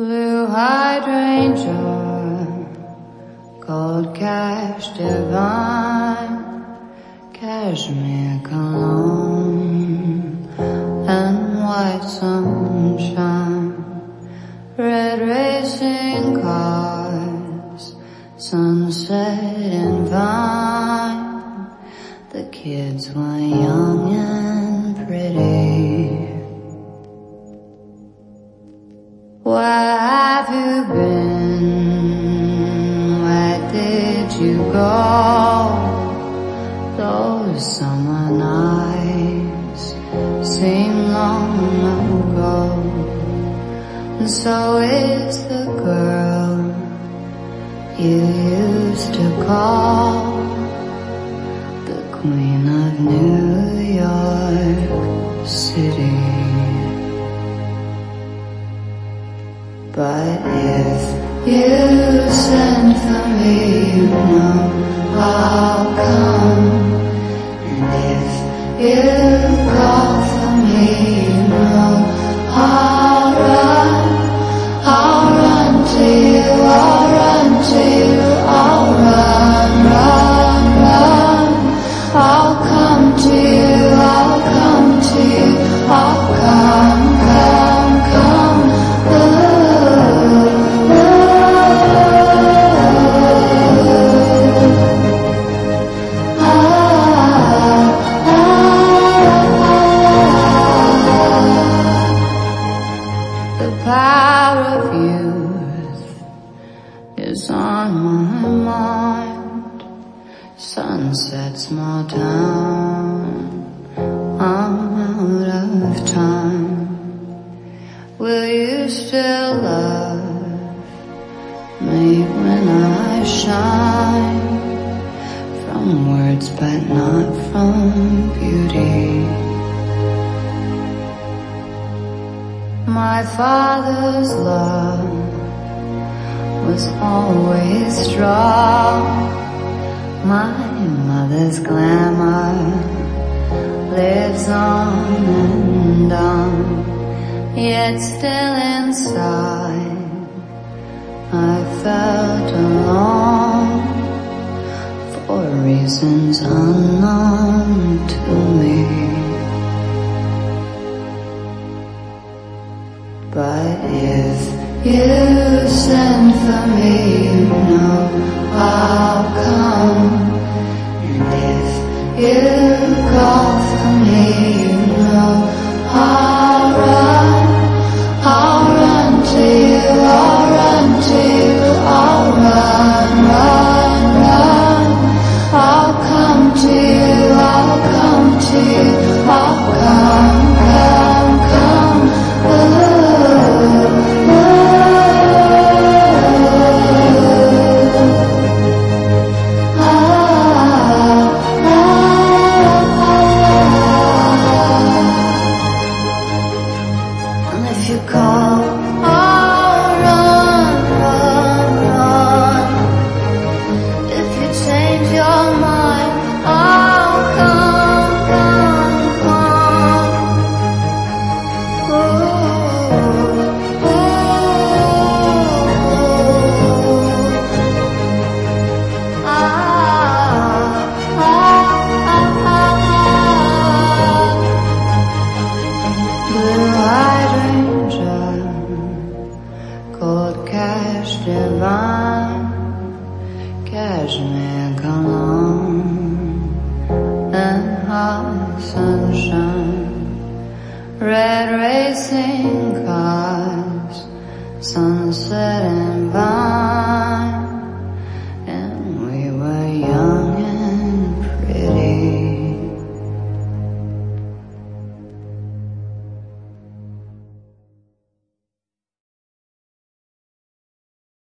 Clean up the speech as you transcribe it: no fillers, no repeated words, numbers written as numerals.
Blue hydrangea, gold cash divine, cashmere cologne, and white sunshine, red racing cars, sunset and vine. The kids were young and pretty. Where have you been? Where did you go? Those summer nights seem long ago. And so is the girl you used to call the Queen of New York City. But if you send for me, you know I'll come. And if you call for me, you know I'll run to you, I'll run to you, I'll run. I'll come to you, I'll come to you, I'll come. The power of youth is on my mind. Sunset, small town, I'm out of time. Will you still love me when I shine? From words but not from beauty. My father's love was always strong. My mother's glamour lives on and on. Yet still inside I felt alone for reasons unknown to me. But if you send for me, you know I'll come. And if you call for me, you know I'll run to you, I'll run to you, I'll run. I'll come to you, I'll come to you, I'll come. If you call, I'll run. If you change your mind, I'll come. Blue hydrangea, gold cash divine, cashmere cologne, and hot sunshine, red racing cars, sunset and vine.